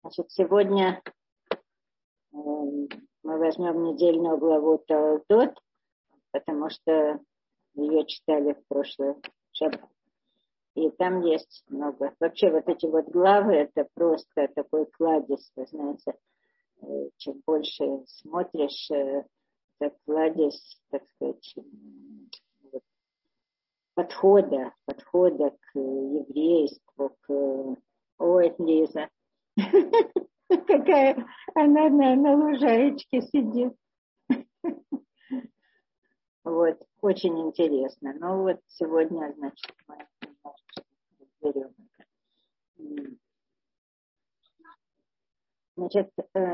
Значит, сегодня мы возьмем недельную главу Толдот, потому что ее читали в прошлый шаббат. И там есть много. Вообще вот эти вот главы, это просто такой кладезь, вы знаете. Чем больше смотришь, это кладезь, так сказать, подхода к еврейству, Ой, Лиза. Какая она на лужаечке сидит. Вот, очень интересно. Ну вот сегодня, значит, мы немножечко разберем это. Значит,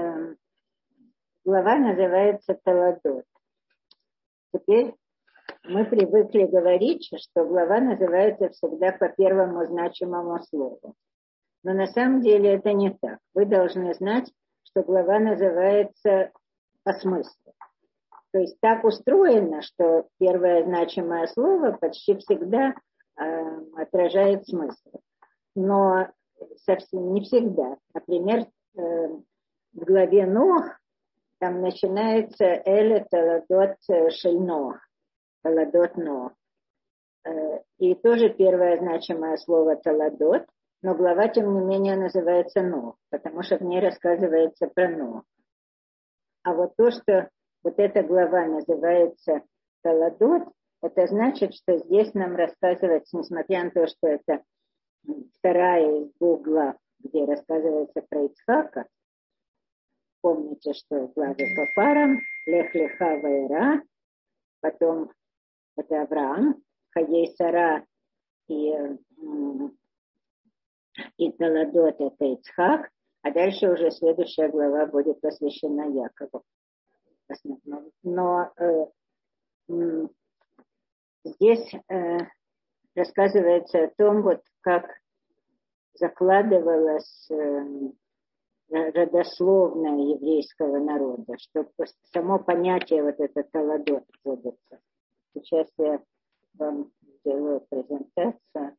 глава называется Толдот. Теперь мы привыкли говорить, что глава называется всегда по первому значимому слову. Но на самом деле это не так. Вы должны знать, что глава называется по смыслу. То есть так устроено, что первое значимое слово почти всегда отражает смысл. Но совсем не всегда. Например, в главе Ноах там начинается Эле Толдот Шель Ноах. Толдот Ноах. И тоже первое значимое слово Толдот, но глава, тем не менее, называется Ноах, потому что в ней рассказывается про Ноах. А вот то, что вот эта глава называется Толдот, это значит, что здесь нам рассказывается, несмотря на то, что это вторая из двух глав, где рассказывается про Ицхака. Помните, что главы по парам, Лех Леха Ваера, потом это Авраам, Хаей Сара и Толдот это Ицхак, а дальше уже следующая глава будет посвящена Якову. Но здесь рассказывается о том, вот как закладывалось родословное еврейского народа, что само понятие вот это Толдот вводится. Сейчас я вам сделаю презентацию.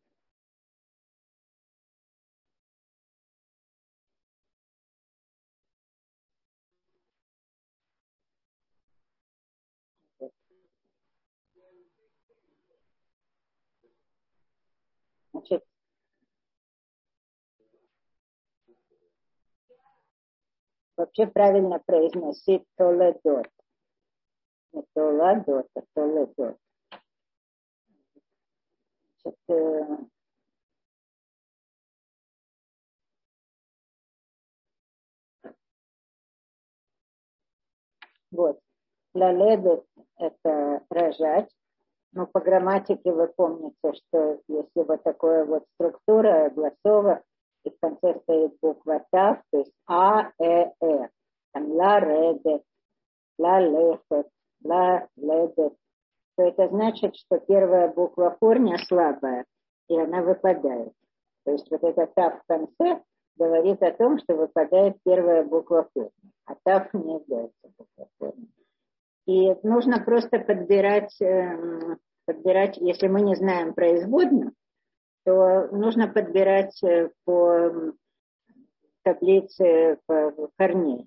Значит, вообще правильно произносить Толдот. Не Толдот, а Толдот. Значит, вот. Лаледет – это рожать. Но по грамматике вы помните, что если вот такая вот структура голосовая, и в конце стоит буква Тав, то есть А, Э. Там ла редет, ла лефет, ла ледет. То это значит, что первая буква корня слабая, и она выпадает. То есть вот это Тав в конце говорит о том, что выпадает первая буква корня, а Тав не является буквой корня. И нужно просто подбирать, если мы не знаем производную, то нужно подбирать по таблице корней.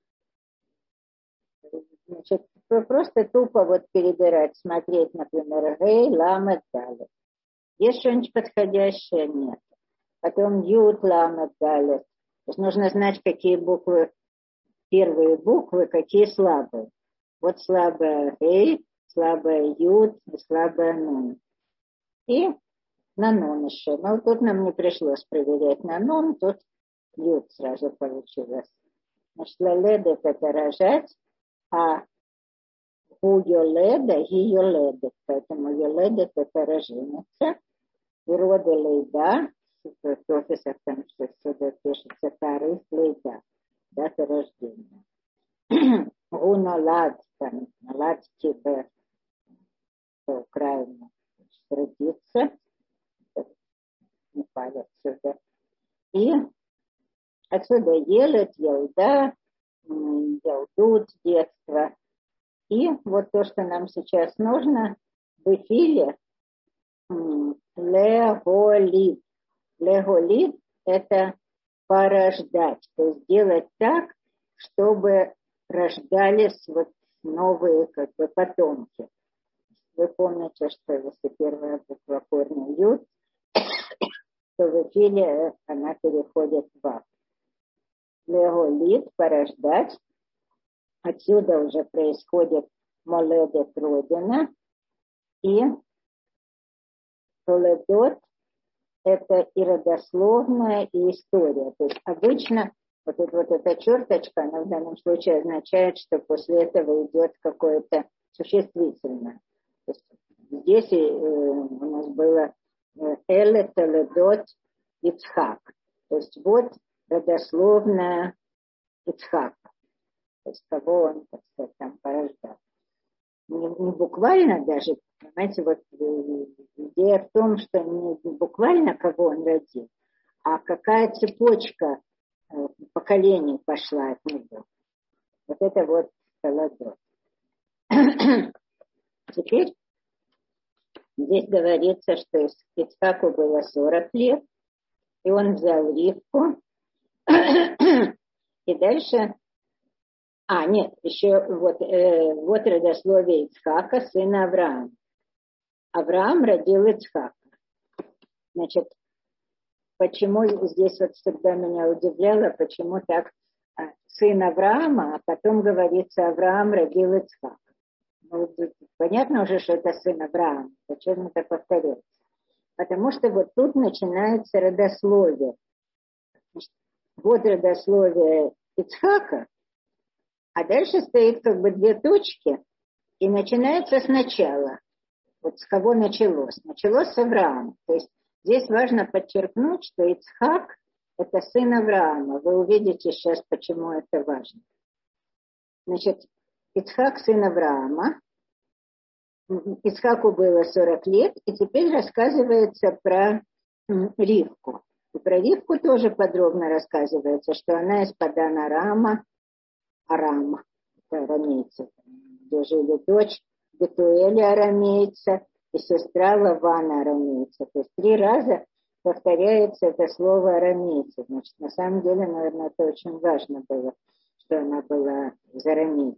Значит, просто тупо вот перебирать, смотреть, например, гей, ламет, далее. Есть что-нибудь подходящее? Нет. Потом ют, ламет, далее. То есть нужно знать, какие буквы, первые буквы, какие слабые. Вот слабая гей, слабая ют и слабая нун. И на нун еще. Но тут нам не пришлось проверять на нун, тут ют сразу получилось. Значит, лаледет это рожать, а у йоледа и йоледет. Поэтому йоледет это роженица. И роды лейда, в офисах там сюда пишется тариф лейда, дата рождения. Унолад, там, налад тебе по Украине родиться, не палят отсюда. И отсюда елет, елда, елдут, детство. И вот то, что нам сейчас нужно, в эфире леголит. Леголит – это порождать, то есть делать так, чтобы рождались вот новые как бы потомки. Вы помните, что если первая буква корня Юд, то в эфире она переходит в Вав. Леголит, порождать. Отсюда уже происходит моледет родина. И толедот – это и родословная, и история. То есть обычно вот эта черточка, она в данном случае означает, что после этого идет какое-то существительное. То есть здесь у нас было Эле толедот Ицхак. То есть вот родословная Ицхака. То есть кого он, так сказать, там порождал. Не буквально даже, понимаете, вот идея в том, что не буквально кого он родил, а какая цепочка поколений пошла от него. Вот это вот Толедот. Теперь здесь говорится, что Ицхаку было 40 лет, и он взял Ривку, и дальше... нет, еще вот родословие Ицхака, сына Авраама. Авраам родил Ицхака. Значит, почему здесь вот всегда меня удивляло, почему так сын Авраама, а потом говорится, Авраам родил Ицхака. Ну, понятно уже, что это сын Авраама. Зачем это повторять? Потому что вот тут начинается родословие. Значит, вот родословие Ицхака, а дальше стоит как бы две точки, и начинается сначала. Вот с кого началось? Началось с Авраама. То есть здесь важно подчеркнуть, что Ицхак – это сын Авраама. Вы увидите сейчас, почему это важно. Значит, Ицхак – сын Авраама. Ицхаку было 40 лет, и теперь рассказывается про Ривку. И про Ривку тоже подробно рассказывается, что она из Падан Арама, это арамейцы, где жили дочь Бетуэля арамейца и сестра Лавана арамейца. То есть 3 раза повторяется это слово арамейца. Значит, на самом деле, наверное, это очень важно было, что она была из арамейцев.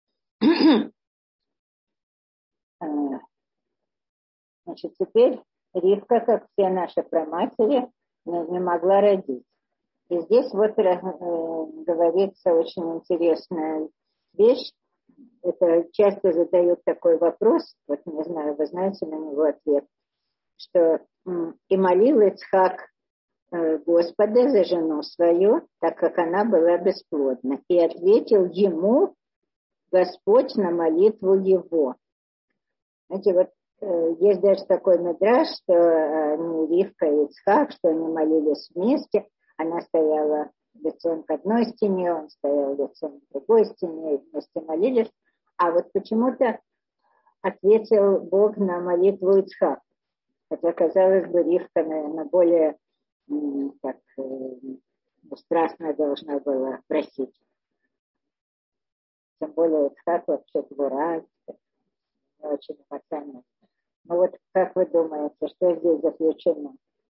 Значит, теперь Ривка, как все наши праматери, не могла родить. И здесь вот говорится очень интересная вещь. Это часто задают такой вопрос, вот не знаю, вы знаете на него ответ, что и молил Ицхак Господа за жену свою, так как она была бесплодна. И ответил ему Господь на молитву его. Знаете, вот есть даже такой мидраш, что они, Ривка и Ицхак, что они молились вместе. Она стояла лицом к одной стене, он стоял лицом к другой стене, и вместе молились. А вот почему-то ответил Бог на молитву Ицхака. Хотя, казалось бы, Ривка, наверное, более страстно должна была просить. Тем более Ицхак вообще двора, очень эмоционально. Ну вот как вы думаете, что здесь заключено?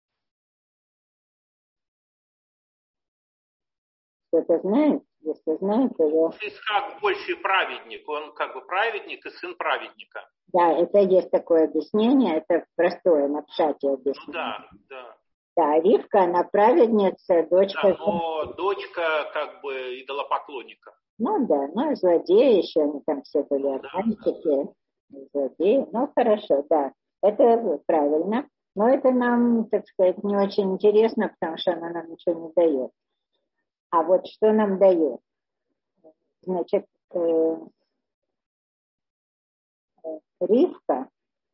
Кто-то знает? Если знаете, я... Исхак больше праведник, он как бы праведник и сын праведника. Да, это есть такое объяснение, это простое на пшате объяснение. Ну да, да. Да, Ривка, она праведница, дочка... Да, но дочка как бы идолопоклонника. Ну да, ну и злодеи еще, они там все были обманщики, злодеи. Ну хорошо, да, это правильно. Но это нам, так сказать, не очень интересно, потому что она нам ничего не дает. А вот что нам дает? Значит, Ривка,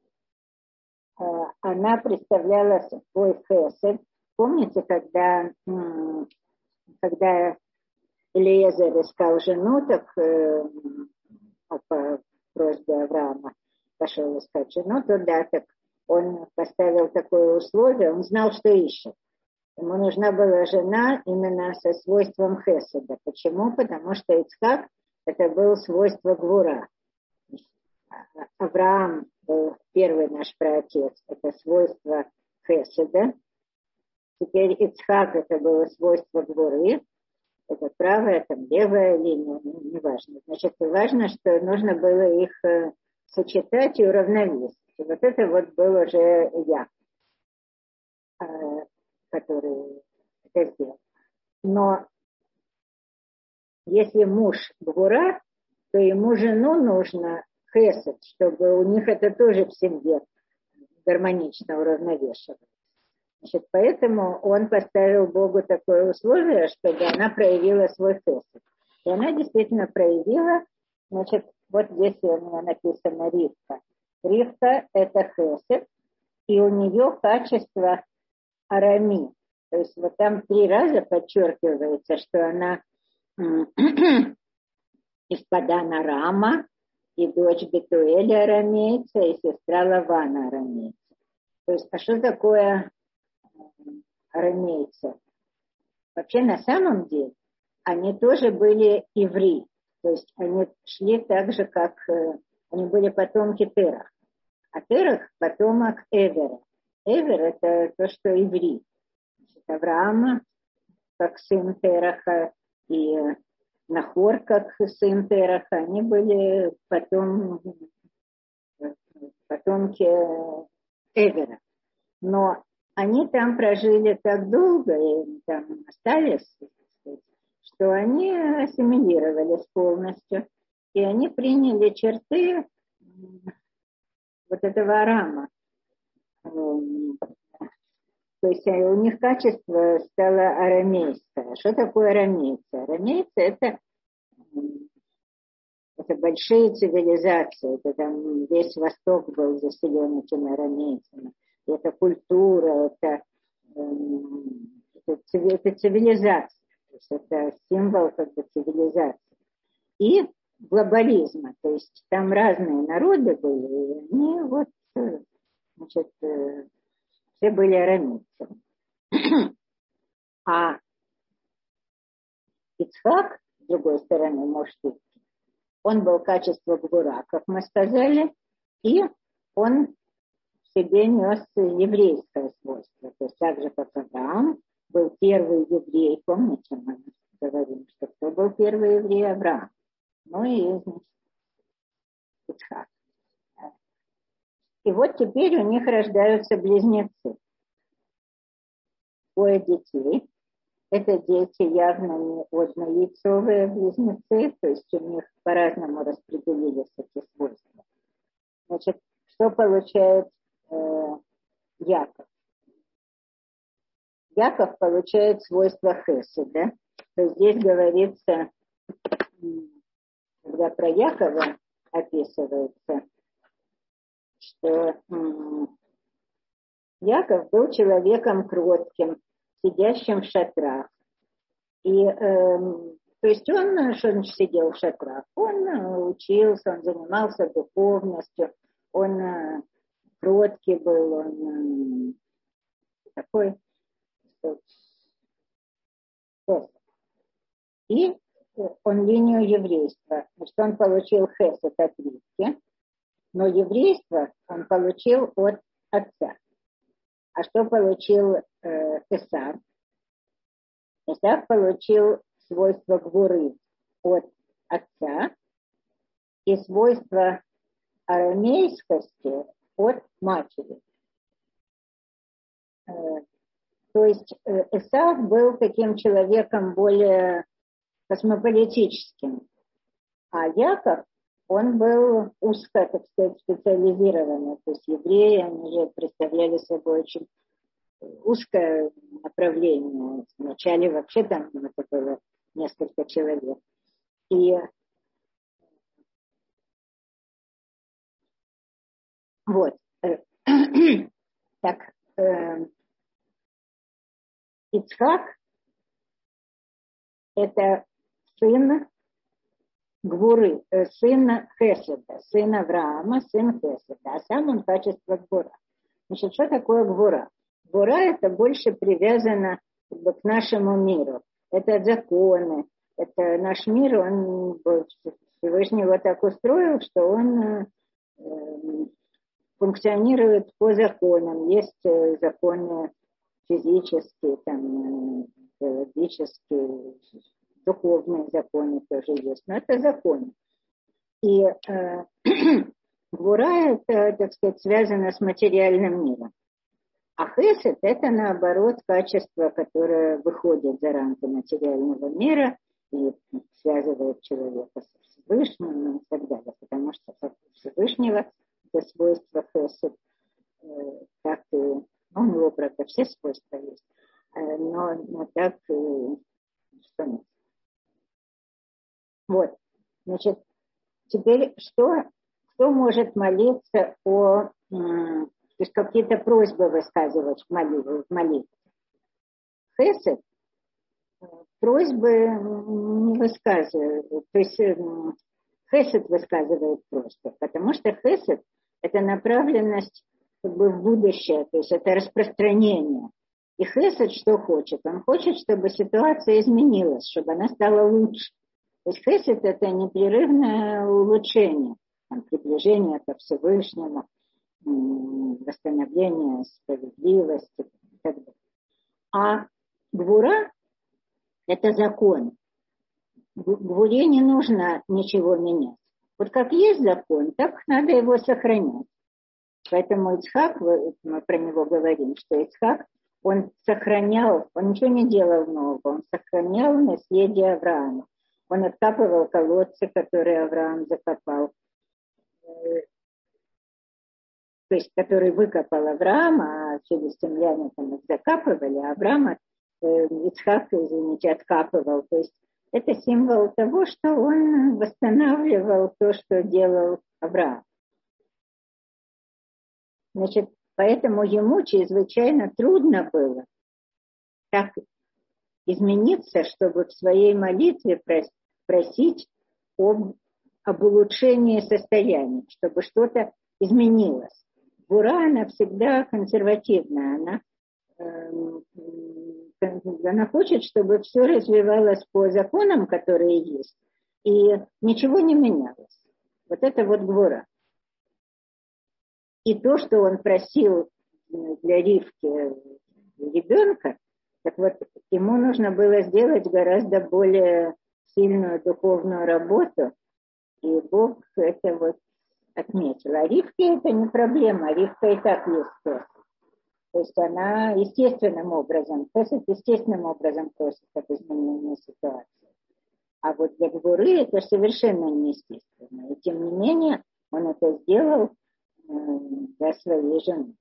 она представляла свой хесед. Помните, когда Элиезер искал жену, так по просьбе Авраама пошел искать жену, туда так он поставил такое условие, он знал, что ищет. Ему нужна была жена именно со свойством хеседа. Почему? Потому что Ицхак это был свойство гвура. Авраам был первый наш праотец, это свойство хеседа. Теперь Ицхак — это было свойство гвуры, это правая, там левая линия, неважно. Значит, важно, что нужно было их сочетать и уравновесить. И вот это вот был уже я, который это сделал. Но если муж гвура, то ему жену нужно хесед, чтобы у них это тоже в семье гармонично уравновешивалось. Значит, поэтому он поставил Богу такое условие, чтобы она проявила свой хесед. И она действительно проявила. Значит, вот здесь у меня написано Ривка. Ривка – это хесед, и у нее качество арами. То есть вот там 3 раза подчеркивается, что она из Падана Рама, и дочь Бетуэля арамейца, и сестра Лавана арамейца. То есть, а что такое арамейцы? Вообще, на самом деле, они тоже были иври. То есть, они шли так же, как они были потомки Терах. А Терах – потомок Эвера. Эвер – это то, что иври. Авраама, как сын Тераха, и Нахор, как сын Тераха, они были потомки Эвера. Но они там прожили так долго и там остались, что они ассимилировались полностью. И они приняли черты вот этого Арама. То есть у них качество стало арамейское. Что такое арамейцы? Арамейцы это большие цивилизации. Это там весь Восток был заселен этими арамейцами. Это культура, это цивилизация. То есть это символ как бы цивилизации. И глобализма. То есть там разные народы были, и они вот, значит, все были арамейцами. А Ицхак, с другой стороны, может быть, он был качество гвура, как мы сказали, и он в себе нес еврейское свойство. То есть так же, как Авраам был первый еврей. Помните, мы говорим, что кто был первый еврей? Авраам. Ну и Ицхак. И вот теперь у них рождаются близнецы. 2 детей. Это дети явно не однояйцовые близнецы, то есть у них по-разному распределились эти свойства. Значит, что получает Яков? Яков получает свойства хеседа. То есть здесь говорится, когда про Якова описывается, что Яков был человеком кротким, сидящим в шатрах. И, то есть он, что значит сидел в шатрах? Он учился, он занимался духовностью, он кроткий был, он такой. И он линию еврейства. Значит, он получил хесед от Ривки, но еврейство он получил от отца. А что получил Эсав? Эсав получил свойство гвуры от отца и свойство арамейскости от матери. То есть Эсав был таким человеком более космополитическим, а Яков, он был узко, так сказать, специализированный. То есть евреи, они же представляли собой очень узкое направление. Вначале вообще там это было несколько человек. И вот. Так, Ицхак – это сын Гвуры, сын Хеседа, сын Авраама, сын Хеседа, а сам он качество Гвура. Значит, что такое Гвура? Гвура – это больше привязано к нашему миру. Это законы, это наш мир, он Всевышний его так устроил, что он функционирует по законам. Есть законы физические, там, биологические, духовные законы тоже есть. Но это законы. И гвура это, так сказать, связано с материальным миром. А хесед это, наоборот, качество, которое выходит за рамки материального мира и связывает человека с Всевышним и так далее. Потому что Всевышнего это свойство хесед, так и у него, правда, все свойства есть. Но так, что нет. Вот. Значит, теперь кто может молиться то есть какие-то просьбы высказывать в молитве? Хесед просьбы не высказывает, то есть хесед высказывает просьбы, потому что хесед это направленность как бы в будущее, то есть это распространение. И хесед что хочет? Он хочет, чтобы ситуация изменилась, чтобы она стала лучше. То есть хесед это непрерывное улучшение, приближение ко Всевышнему, восстановление справедливости и так далее. А гвура – это закон. Гвуре не нужно ничего менять. Вот как есть закон, так надо его сохранять. Поэтому Ицхак, мы про него говорим, что Ицхак, он сохранял, он ничего не делал нового, он сохранял наследие Авраама. Он откапывал колодцы, которые Авраам закопал. То есть, который выкопал Авраам, а филистимляне там их закапывали, а Авраам, Ицхак, откапывал. То есть, это символ того, что он восстанавливал то, что делал Авраам. Значит, поэтому ему чрезвычайно трудно было так измениться, чтобы в своей молитве просить об улучшении состояния, чтобы что-то изменилось. Гвура, она всегда консервативная, она хочет, чтобы все развивалось по законам, которые есть, и ничего не менялось. Вот это вот гвура. И то, что он просил для Ривки ребенка, так вот, ему нужно было сделать гораздо более сильную духовную работу, и Бог это вот отметил. А Ривке это не проблема, Ривка и так есть хесед. То есть она естественным образом, хесед естественным образом просит об изменении ситуации. А вот для гвуры это совершенно неестественно. И тем не менее он это сделал для своей жены.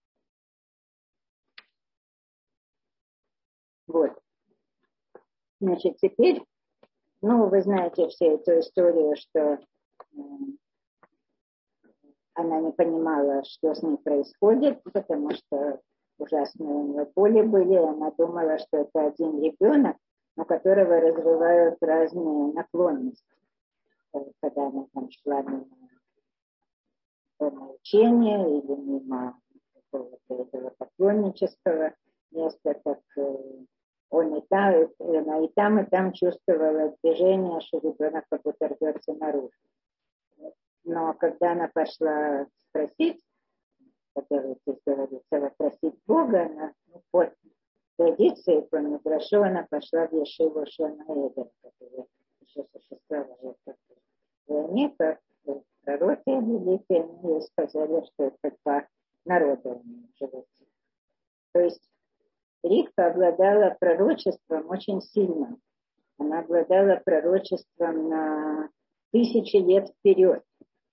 Вот. Значит, теперь, вы знаете всю эту историю, что она не понимала, что с ней происходит, потому что ужасные у нее боли были. Она думала, что это один ребенок, у которого развивают разные наклонности. Когда она там шла мимо учения или мимо какого-то этого поклоннического места, так она и там чувствовала движение, что ребенок как будто рвется наружу. Но когда она пошла спросить, который здесь говорится, вопросить Бога, она по традиции, по Мидрашу, она пошла в Ешиву Шона Эдер, который еще существовал в войне, как пророки великие, ей сказали, что это два народа у нее живут. То есть Ривка обладала пророчеством очень сильным. Она обладала пророчеством на 1000 лет вперед.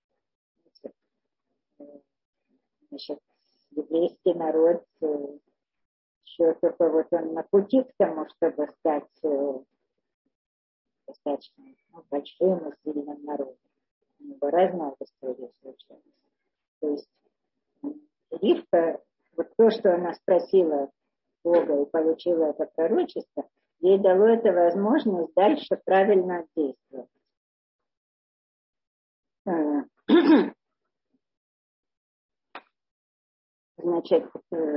Значит, еврейский народ еще только вот он на пути к тому, чтобы стать достаточно большим и сильным народом. У него разная история случилась. То есть Ривка, вот то, что она спросила Бога и получила это пророчество, ей дало это возможность дальше правильно действовать. Значит,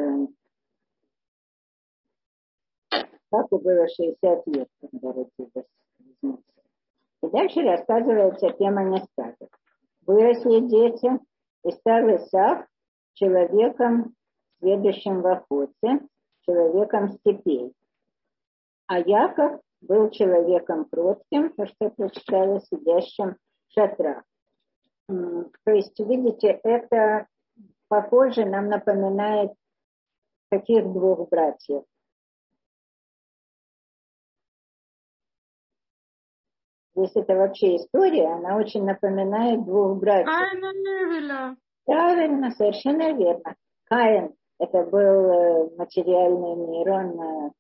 папу было 60 лет, когда родилась близнецы. И дальше рассказывается тема нестаток. Выросли дети, и стал Исав человеком, следующим в охоте, человеком степей. А Яков был человеком кротким, то, что прочитала, сидящим в шатрах. То есть, видите, это похоже, нам напоминает каких двух братьев? Здесь это вообще история, она очень напоминает двух братьев. Правильно, совершенно верно. Каин – это был материальный мир, он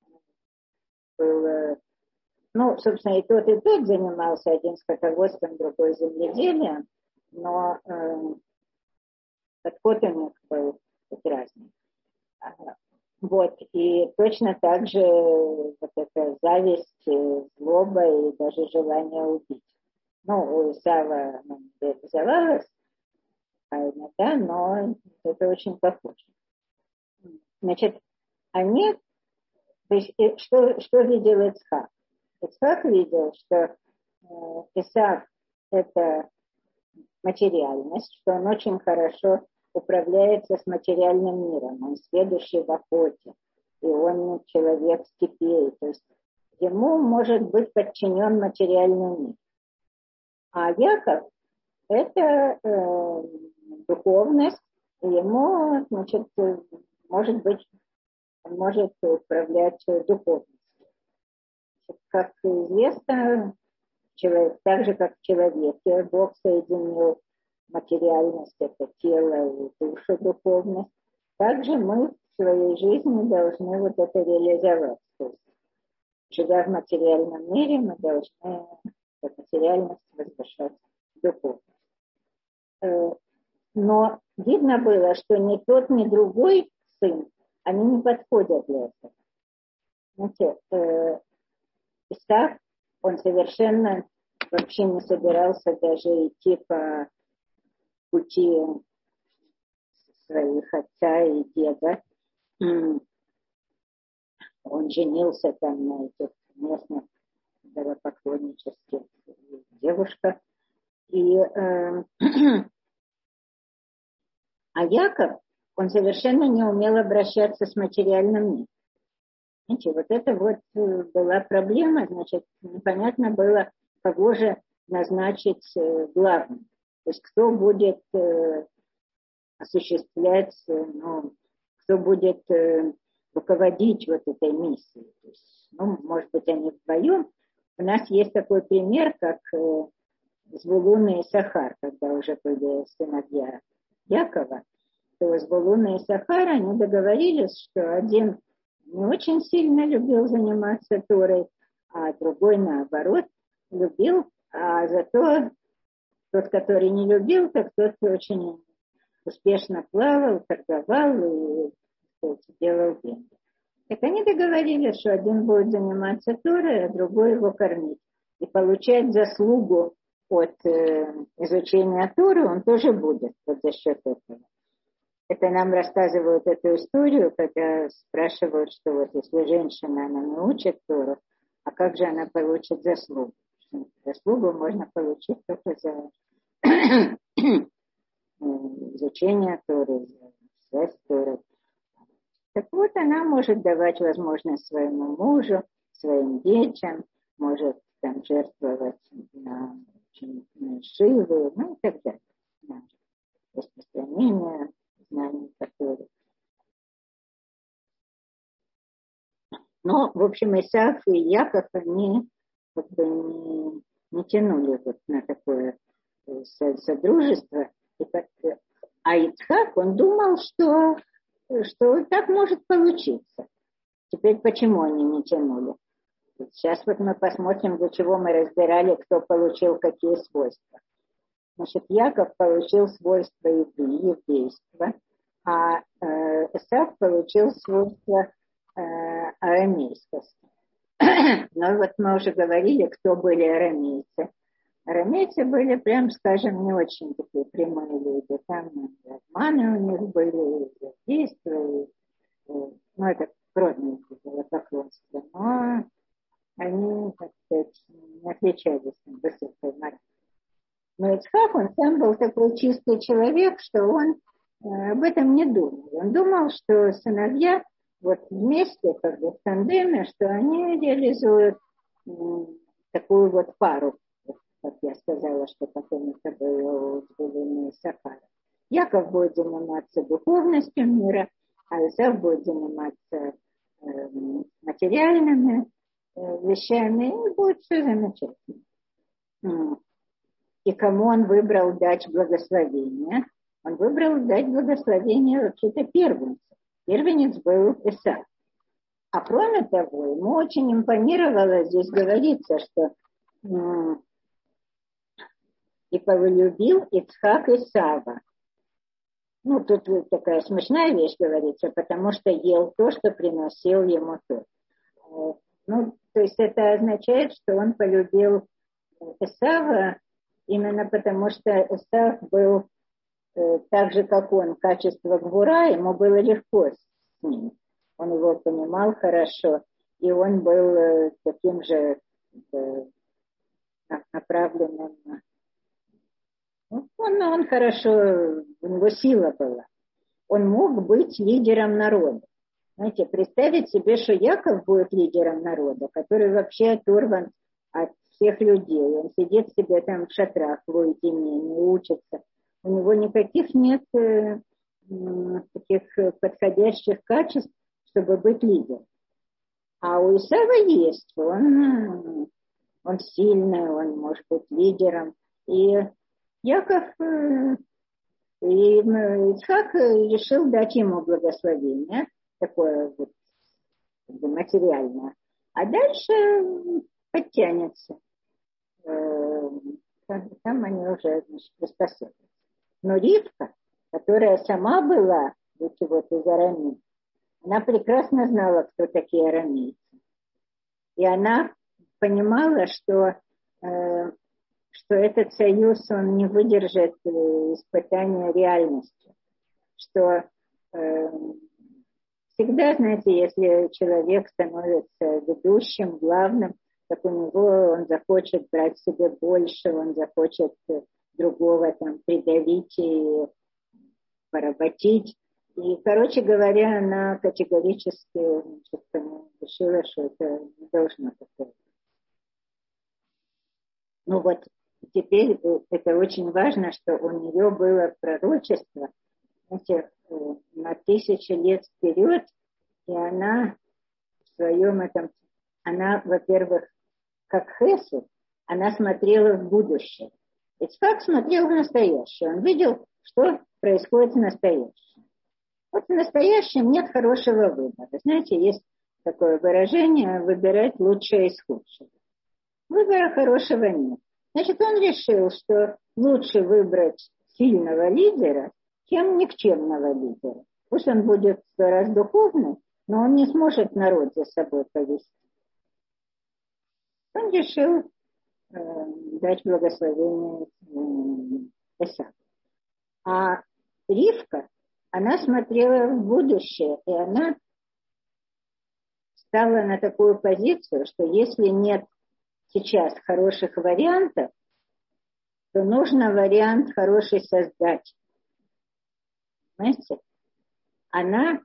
был, собственно, и тот занимался, один скотоводством, другой земледелием, но подход у них был разный. Вот, и точно так же вот эта зависть, злоба и даже желание убить. У Исава реализовалось, да, но это очень похоже. Значит, они, то есть, что видел Ицхак? Ицхак видел, что Исав – это материальность, что он очень хорошо управляется с материальным миром, он сведущий в охоте, и он человек степей, то есть ему может быть подчинен материальный мир. А Яков – это духовность, и ему, значит, может быть, он может управлять духовностью. Как известно, так же, как в человеке, Бог соединил материальность, это тело и душу, духовность. Также мы в своей жизни должны вот это реализовать. То есть, живя в материальном мире, мы должны материальность возвышать в духовность. Но видно было, что ни тот, ни другой сын, они не подходят для этого. Знаете, Исав, он совершенно вообще не собирался даже идти по пути своих отца и деда. Он женился там на этих местных поклоннических девушках. А Яков, он совершенно не умел обращаться с материальным миром. Знаете, вот это вот была проблема, значит, непонятно было, кого же назначить главным. То есть кто будет осуществлять, кто будет руководить вот этой миссией. То есть, может быть, они вдвоем. У нас есть такой пример, как Звулун и Исахар, когда уже были сыновья Якова, то Звулун и Исахар, они договорились, что один не очень сильно любил заниматься Торой, а другой, наоборот, любил, а зато тот, который не любил, так тот очень успешно плавал, торговал и делал деньги. Так они договорились, что один будет заниматься Торой, а другой его кормить. И получать заслугу от изучения Торы он тоже будет вот за счет этого. Это нам рассказывают эту историю, когда спрашивают, что вот если женщина, она не учит Тору, а как же она получит заслугу? Заслугу можно получить только за изучение Торы, за связь Торы. Так вот, она может давать возможность своему мужу, своим детям, может там жертвовать на шивы, и так далее. На распространение знаний Торы. Но, в общем, Исаак и Яков, они как бы не тянули вот на такое содружество. А Ицхак, он думал, что так может получиться. Теперь почему они не тянули? Сейчас вот мы посмотрим, для чего мы разбирали, кто получил какие свойства. Значит, Яков получил свойства еврейства, а Исаак получил свойства арамейскости. Но вот мы уже говорили, кто были арамейцы. Арамейцы были, прям скажем, не очень такие прямые люди. Там обманы у них были, действия, это кровное поклонство. Но они, так сказать, не отличались высокой моралью. Но Ицхак, он сам был такой чистый человек, что он об этом не думал. Он думал, что сыновья, вот вместе, как бы в тандеме, что они реализуют такую вот пару, как я сказала, что потом это было у Исаакара. Яков будет заниматься духовностью мира, а Исав будет заниматься материальными вещами, и будет все замечательно. И кому он выбрал дать благословение? Он выбрал дать благословение вообще-то первенцу. Первенец был Исав. А кроме того, ему очень импонировало, здесь говорится, что и полюбил Ицхак Исава. Ну, тут такая смешная вещь говорится, потому что ел то, что приносил ему тот. Ну, то есть это означает, что он полюбил Исава именно потому, что Исав был так же, как он, качество гвура, ему было легко с ним. Он его понимал хорошо, и он был таким же направленным. Он хорошо, у него сила была. Он мог быть лидером народа. Знаете, представить себе, что Яков будет лидером народа, который вообще оторван от всех людей. Он сидит себе там в шатрах в уединении, учится. У него никаких нет таких подходящих качеств, чтобы быть лидером. А у Исава есть. Он сильный, он может быть лидером. И Яков и Ицхак решил дать ему благословение, такое вот материальное. А дальше подтянется. Там они уже приспособятся. Но Ривка, которая сама была вот из арамеев, она прекрасно знала, кто такие арамейцы. И она понимала, что этот союз, он не выдержит испытания реальностью. Что всегда, знаете, если человек становится ведущим, главным, так у него он захочет брать себе больше, он захочет другого там придавить и поработить. И, короче говоря, она категорически решила, что это не должно такое. Ну вот, теперь это очень важно, что у нее было пророчество, знаете, на 1000 лет вперед, и она в своем этом, она, во-первых, как Хесед, она смотрела в будущее. Ицхак смотрел в настоящее, он видел, что происходит в настоящем. Вот в настоящем нет хорошего выбора. Знаете, есть такое выражение «выбирать лучшее из худшего». Выбора хорошего нет. Значит, он решил, что лучше выбрать сильного лидера, чем никчемного лидера. Пусть он будет 100 раз духовный, но он не сможет народ за собой повести. Он решил дать благословение Исааку. А Ривка, она смотрела в будущее, и она стала на такую позицию, что если нет сейчас хороших вариантов, то нужно вариант хороший создать. Понимаете? Она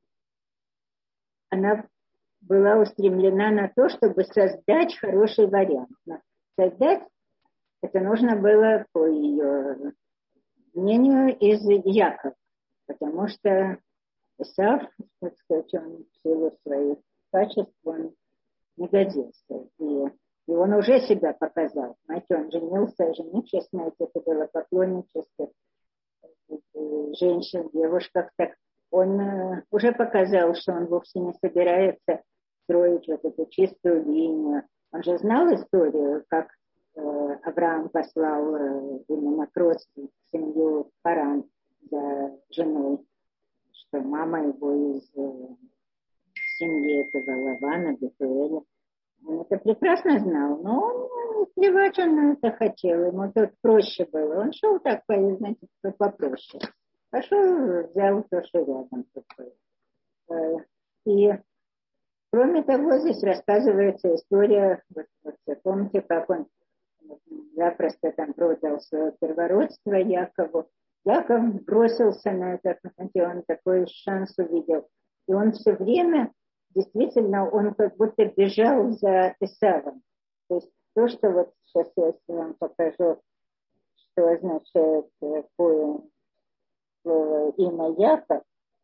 была устремлена на то, чтобы создать хороший вариант. Но создать это нужно было, по ее мнению, из Якова, потому что Исав, так сказать, он в силу своих качеств, он не годился. И он уже себя показал. Знаете, он женившись, знаете, это было поклонничество женщин, девушках. Так он уже показал, что он вовсе не собирается строить вот эту чистую линию. Он же знал историю, как Авраам послал именно к родственнику семью Харан за женой, что мама его из семьи этого Лавана, Бетуэля. Он это прекрасно знал, но он плевать он на это хотел, ему тут проще было. Он шел так, знаете, попроще. Пошел, взял то, что рядом такое. И кроме того, здесь рассказывается история, вот, помните, как он запросто там продал свое первородство Якову. Яков бросился на это, он такой шанс увидел. И он все время, действительно, он как будто бежал за Исавом. То есть то, что вот сейчас я вам покажу, что означает слово имя Яков.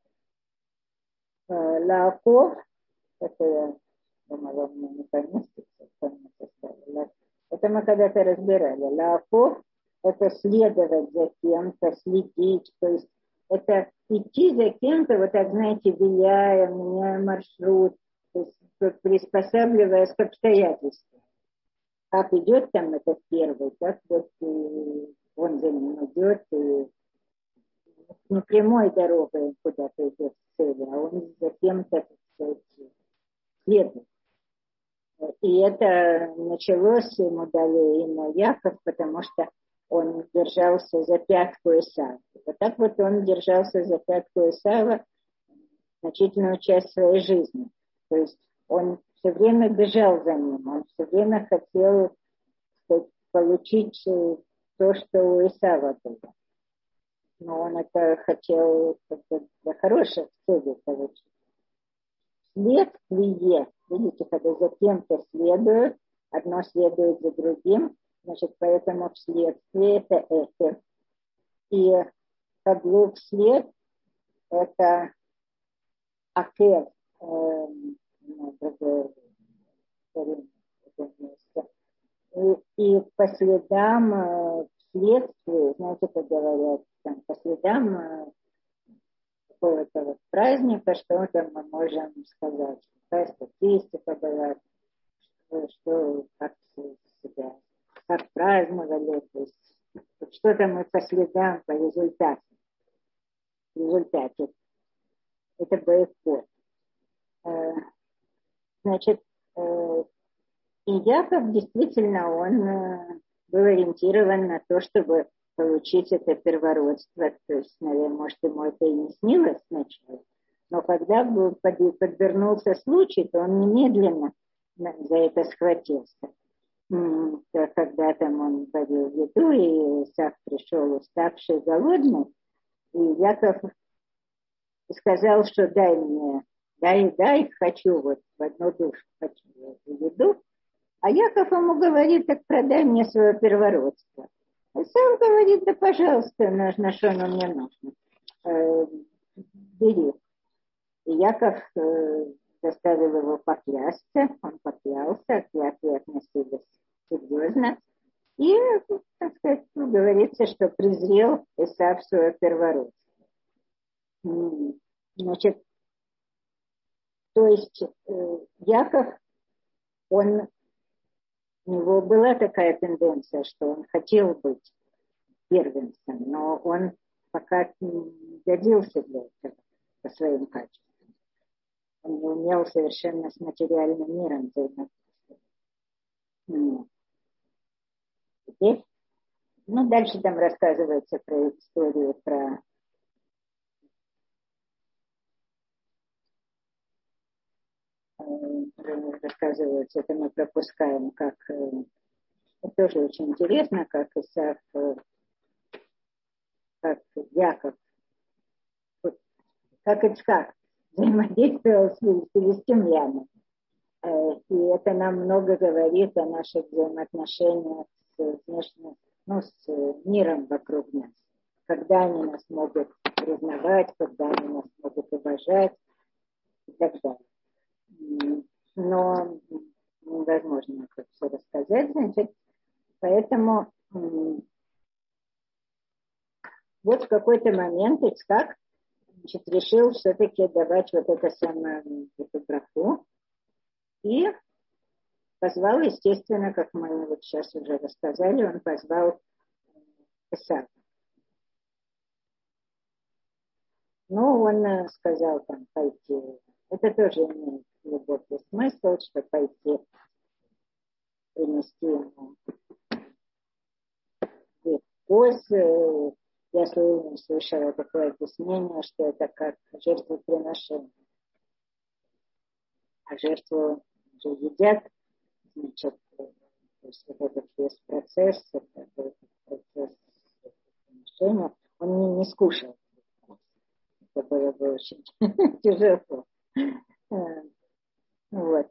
Лааков, это я думала, мне не поместится, это мы когда-то разбирали. Лааков – это следовать за кем-то, следить, то есть это идти за кем-то, вот так, знаете, виляя, меняя маршрут, то есть приспосабливаясь к обстоятельствам. Как идет там этот первый, так вот он за ним идет, и не прямой дорогой куда-то идет к цели, а он за кем-то, так сказать, следует. И это началось, ему дали имя Яков, потому что он держался за пятку Исава. Вот так вот он держался за пятку Исава значительную часть своей жизни. То есть он все время бежал за ним, он все время хотел, сказать, получить то, что у Исава было. Но он это хотел для хороших целей получить. Следствие, видите, когда за кем-то следует, одно следует за другим, значит, поэтому вследствие это эхер. И каблук вслед это акер, и по следам вследствие, знаете, как говорят, там, по следам какого-то вот праздника, что-то мы можем сказать, какая статистика была, что как себя, как праздновали, то есть что-то мы по следам, по результату. В результате это боекот. Значит, и Яков действительно, он был ориентирован на то, чтобы получить это первородство. То есть, наверное, может, ему это и не снилось сначала. Но когда подвернулся случай, то он немедленно за это схватился. Когда там он варил еду, и Исав пришел уставший, голодный, и Яков сказал, что дай мне, дай, хочу вот в одну душу, хочу еду. А Яков ему говорит, так продай мне свое первородство. И сам говорит, да пожалуйста, на что оно мне нужно. Бери. И Яков заставил его поклясться, он поклялся, к клятве относились серьезно. И, так сказать, говорится, что презрел Исав свое первородство. Значит, то есть Яков, у него была такая тенденция, что он хотел быть первенцем, но он пока не годился для этого по своим качествам. Он не умел совершенно с материальным миром взаимодействовать. Теперь, дальше там рассказывается про историю, рассказывается, это мы пропускаем, как это тоже очень интересно, как Исав, как Яков, как Ицхак взаимодействовал с филистимлянами. И это нам много говорит о наших взаимоотношениях с внешним, с миром вокруг нас. Когда они нас могут признавать, когда они нас могут уважать и так далее. Но невозможно это все рассказать, значит, поэтому вот в какой-то момент Ицхак, значит, решил все-таки давать вот это самое, эту браху, и позвал, естественно, как мы вот сейчас уже рассказали, он позвал Исава. Но он сказал там пойти. Это тоже имеет глубокий смысл, что пойти принести ему коз. Я слышала такое объяснение, что это как жертвоприношение. А жертву уже едят, значит, то есть вот этот весь процесс, этот процесс приношения, он не скушал. Это было бы очень тяжело. Вот.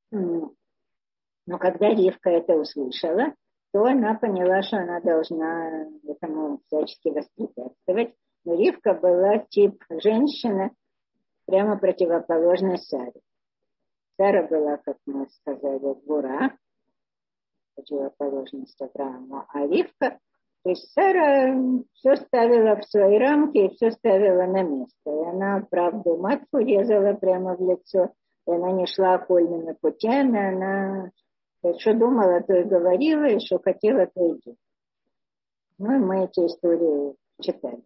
Но когда Ривка это услышала, то она поняла, что она должна этому всячески воспрепятствовать. Но Ривка была тип женщины, прямо противоположной Саре. Сара была, как мы сказали, Гвура, противоположность Аврааму, а Ривка, то есть Сара все ставила в свои рамки и все ставила на место. И она правду матку резала прямо в лицо, и она не шла окольными путями, она что думала, то и говорила, и что хотела, то и делала. Ну, и мы эти истории читали.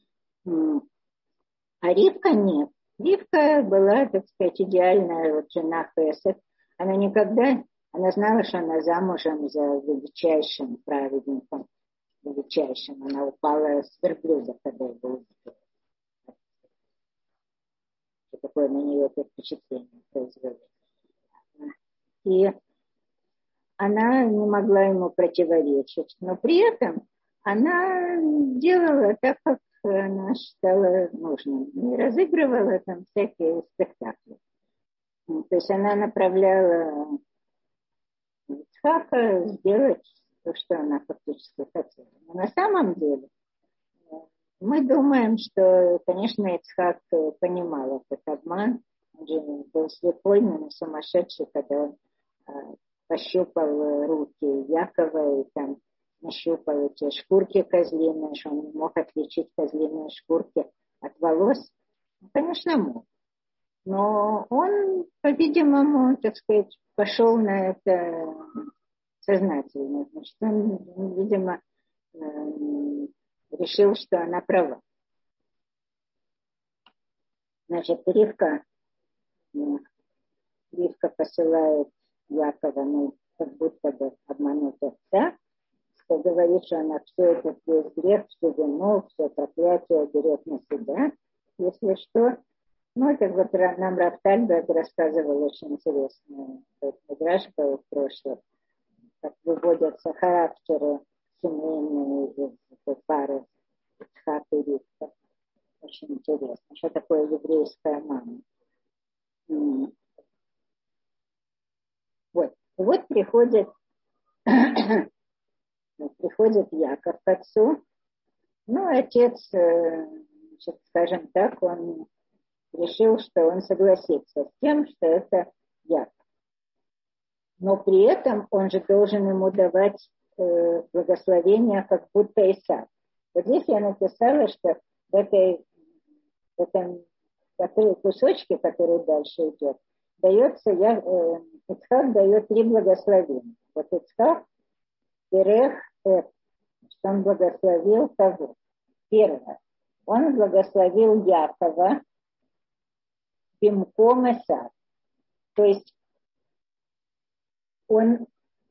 А Ривка нет. Ривка была, так сказать, идеальная вот жена Хесед. Она никогда, она знала, что она замужем за величайшим праведником, величайшим. Она упала с верблюда, когда его увидела. Такое на нее впечатление произвело. И она не могла ему противоречить, но при этом она делала так, как она считала нужным. И разыгрывала там всякие спектакли. То есть она направляла Ицхака сделать то, что она фактически хотела. Но на самом деле мы думаем, что, конечно, Ицхак понимал этот обман. Он же был слепой, но не сумасшедший, когда он пощупал руки Якова и там нащупал эти шкурки козлиные, что он не мог отличить козлиные шкурки от волос. Ну, конечно, мог. Но он, по-видимому, так сказать, пошел на это сознательно. Значит, он, видимо, решил, что она права. Значит, Ривка посылает Якова, ну, как будто бы обмануть отца, что говорит, что она все это, весь грех, всю вину, все проклятие берет на себя, если что. Ну, это вот нам Рав Тальберг рассказывал очень интересно. Мидраш был в прошлом, как выводятся характеры семейные из этой пары Ицхак и Ривка. Очень интересно, что такое еврейская мама. Вот приходит Яков к отцу. Ну, отец, значит, скажем так, он решил, что он согласится с тем, что это Яков. Но при этом он же должен ему давать благословение, как будто Исав. Вот здесь я написала, что в этом кусочке, который дальше идет, дается, Ицхак дает 3 благословения. Вот Ицхак, Терех, что он благословил того. Первое. Он благословил Якова бимком Исав. То есть он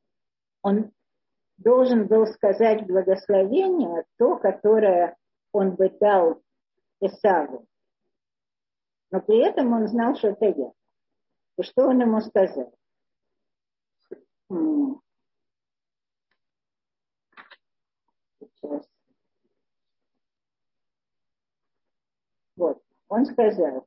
должен был сказать благословение, то, которое он бы дал Исаву. Но при этом он знал, что это Яков. И что он ему сказал? Сейчас. Вот, он сказал,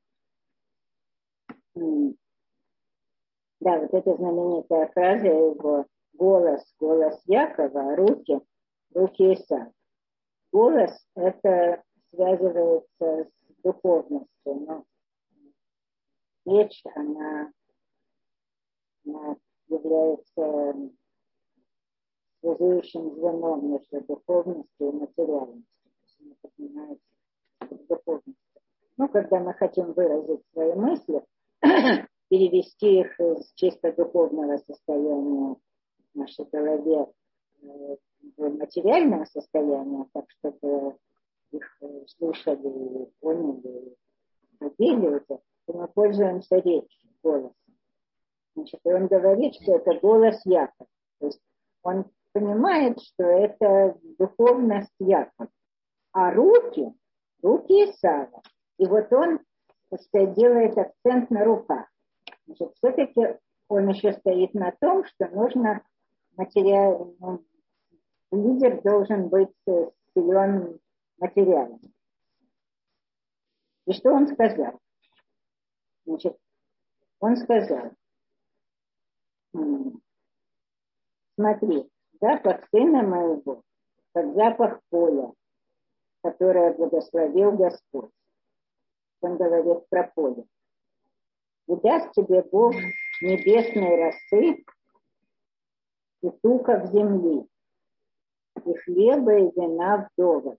да, вот эта знаменитая фраза его, голос Якова, руки Исава. Голос, это связывается с духовностью, но речь, она является связующим звеном между духовностью и материальностью. То есть она поднимается в духовности. Ну, когда мы хотим выразить свои мысли, перевести их из чисто духовного состояния в нашей голове в материальное состояние, так чтобы их слушали, поняли, любили это, то мы пользуемся речью, голосом. Значит, и он говорит, что это голос Якова. То есть он понимает, что это духовность Якова. А руки Исава. И вот он, так сказать, делает акцент на руках. Значит, все-таки он еще стоит на том, что нужно лидер должен быть силен материально. И что он сказал? Значит, он сказал, смотри, запах сына моего, как запах поля, которое благословил Господь. Он говорит про поле. И даст тебе Бог небесной росы и туков земли, и хлеба и вина вдоволь.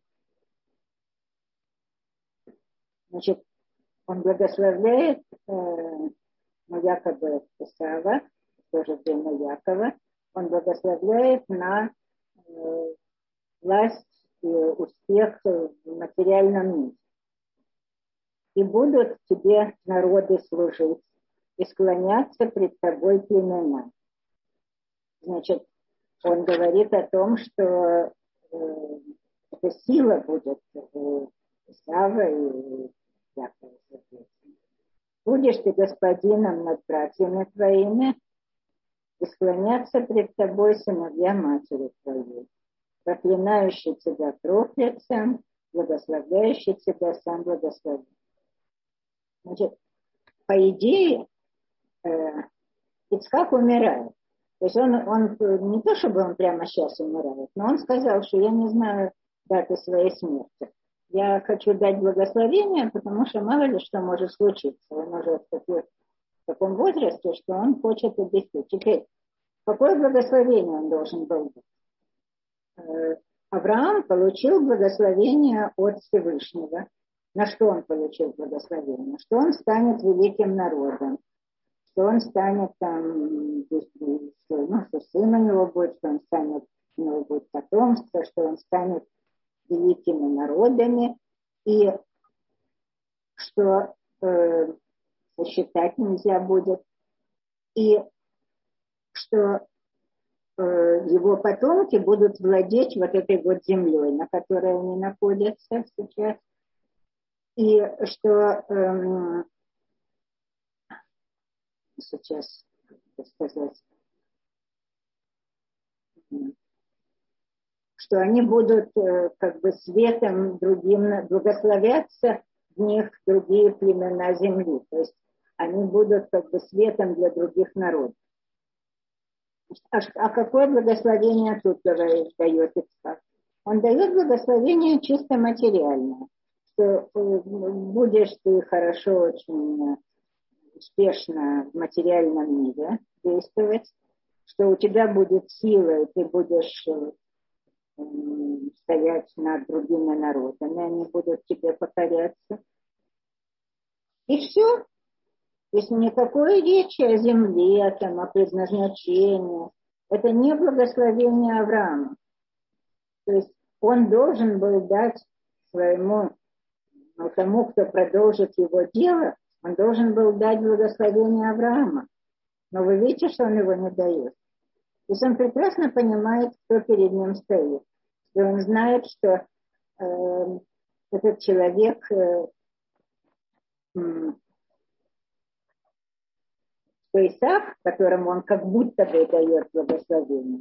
Значит, он благословляет якобы Исава, в то же время Якова, он благословляет на власть и успех в материальном мире. И будут тебе народы служить, и склоняться пред тобой племена. Значит, он говорит о том, что эта сила будет у Исава и Якова. Будешь ты господином над братьями твоими, и склонятся пред тобой сыновья матери твоей. Проклинающий тебя проклят сам, благословляющий тебя сам благословит. Значит, по идее, Ицхак умирает. То есть он не то, чтобы он прямо сейчас умирает, но он сказал, что я не знаю даты своей смерти. Я хочу дать благословение, потому что мало ли что может случиться. Он уже в таком возрасте, что он хочет объяснить. Теперь, какое благословение он должен был дать? Авраам получил благословение от Всевышнего. На что он получил благословение? Что он станет великим народом, что он станет там, что сын у него будет, что он станет, у него будет потомство, что он станет великими народами, и что посчитать нельзя будет, и что его потомки будут владеть вот этой вот землей, на которой они находятся сейчас, и что сейчас, как сказать, что они будут как бы светом другим, благословятся в них другие племена земли. То есть они будут как бы светом для других народов. А какое благословение тут дает Ицхак? Он дает благословение чисто материальное. Что будешь ты хорошо, очень успешно в материальном мире действовать, что у тебя будет сила, и ты будешь стоять над другими народами, они будут тебе покоряться. И все. То есть никакой речи о земле, там, о предназначении. Это не благословение Авраама. То есть он должен был дать своему, тому, кто продолжит его дело, он должен был дать благословение Авраама. Но вы видите, что он его не дает. То есть он прекрасно понимает, кто перед ним стоит. И он знает, что этот человек что Исав, которому он как будто бы дает благословение,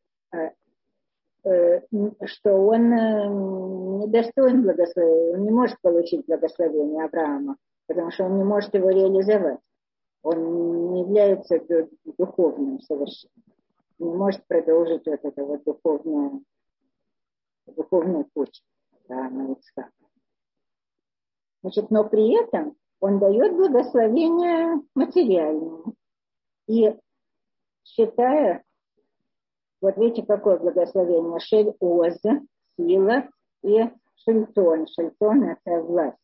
что он недостоин благословения, он не может получить благословение Авраама, потому что он не может его реализовать. Он не является духовным совершенно. Не может продолжить вот это вот духовный путь Авраама и Ицхака. Значит, но при этом он дает благословение материальное. И считая, вот видите, какое благословение? Шель-Оз, сила, и шельтон. Шельтон – это власть.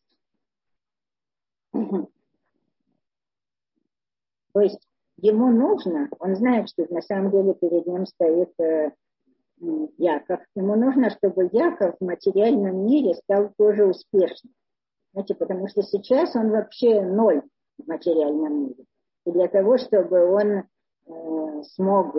То есть ему нужно, он знает, что на самом деле перед ним стоит Яков. Ему нужно, чтобы Яков в материальном мире стал тоже успешным. Знаете, потому что сейчас он вообще ноль в материальном мире. И для того, чтобы он смог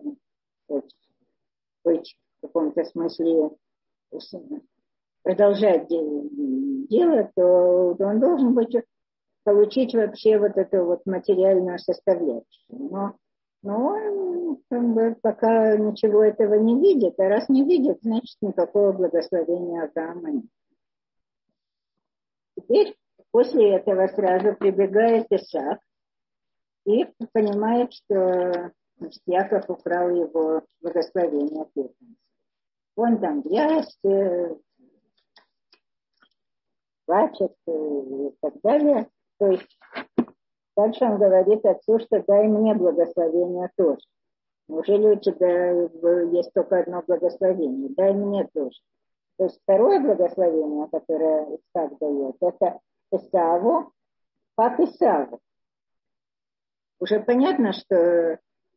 быть в каком-то смысле продолжать дело, то он должен получить вообще вот эту вот материальную составляющую. Но он как бы пока ничего этого не видит, а раз не видит, значит никакого благословения Авраама нет. Теперь После этого сразу прибегает Исав и понимает, что Яков украл его благословение первенца. Он там грязь, плачет и так далее. То есть дальше он говорит отцу, что дай мне благословение тоже. Неужели у тебя есть только одно благословение? Дай мне тоже. То есть второе благословение, которое Исав дает, это Исаву, пап Исаву. Уже понятно, что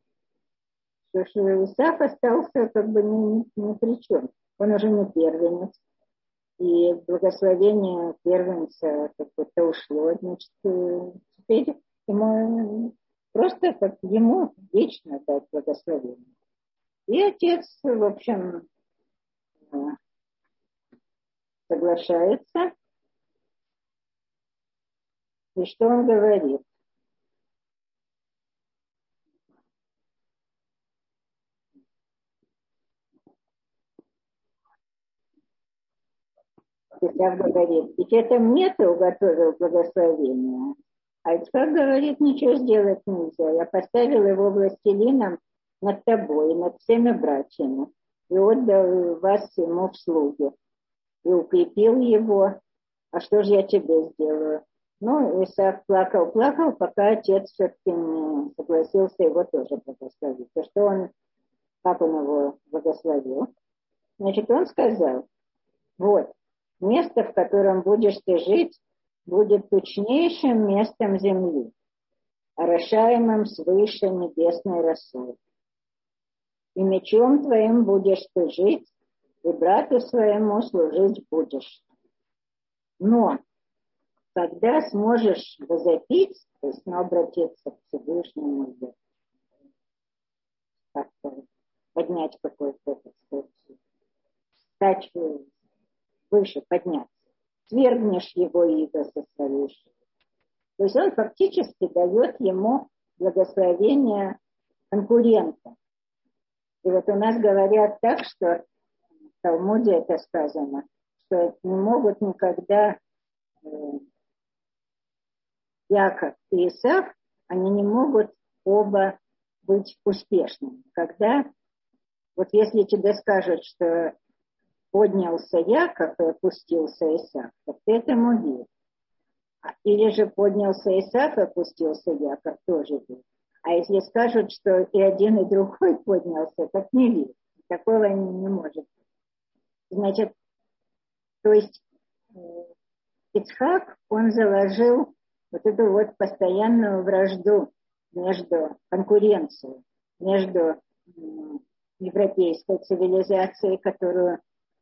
Исав остался как бы ни при чем. Он уже не первенец. И благословение первенца как-то ушло. Значит, теперь ему просто как ему вечно дать благословение. И отец, в общем, соглашается. И что он говорит? Исав говорит, ведь это мне ты уготовил благословение. А Ицхак говорит, ничего сделать нельзя. Я поставил его властелином над тобой, над всеми братьями. И отдал вас ему в слуги. И укрепил его. А что же я тебе сделаю? Ну, Исав плакал, пока отец все-таки не согласился его тоже благословить. И что он, как он его благословил? Значит, он сказал, вот, место, в котором будешь ты жить, будет тучнейшим местом земли, орошаемым свыше небесной росой. И мечом твоим будешь ты жить, и брату своему служить будешь. Но когда сможешь возопить, то есть обратиться к Всевышнему, как-то поднять какой-то, стать выше, подняться, свергнешь его иго со своей шеи. То есть он фактически дает ему благословение конкурента. И вот у нас говорят так, что в Талмуде это сказано, что не могут никогда Яков и Исав, они не могут оба быть успешными. Когда, вот если тебе скажут, что поднялся Яков и опустился Исав, то ты этому веришь. Или же поднялся Исав и опустился Яков, тоже веришь. А если скажут, что и один, и другой поднялся, так не верь. Такого не может быть. Значит, то есть Ицхак, он заложил вот эту вот постоянную вражду конкуренцию между европейской цивилизацией, которая